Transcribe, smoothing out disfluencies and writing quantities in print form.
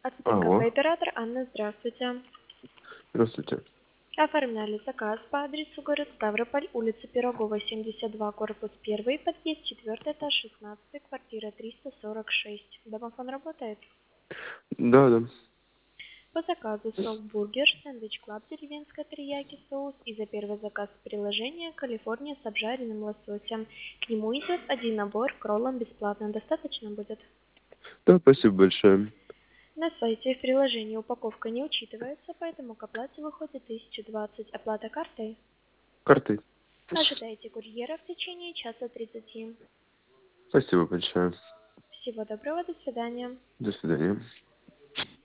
Алло, Оператор Анна, здравствуйте. здравствуйте. Оформляли заказ по адресу город Ставрополь, улица Пирогова, 72, корпус 1, подъезд 4, этаж 16, квартира 346. Домофон работает? Да, да. По заказу соус-бургер, сэндвич клаб, деревенская терияки соус и за первый заказ приложение Калифорния с обжаренным лососем. К нему идет один набор к роллам бесплатно. Достаточно будет? Да, спасибо большое. На сайте и в приложении упаковка не учитывается, поэтому к оплате выходит 1020. Оплата картой? Картой. Ожидайте курьера в течение часа 30. Спасибо большое. Всего доброго, до свидания. До свидания.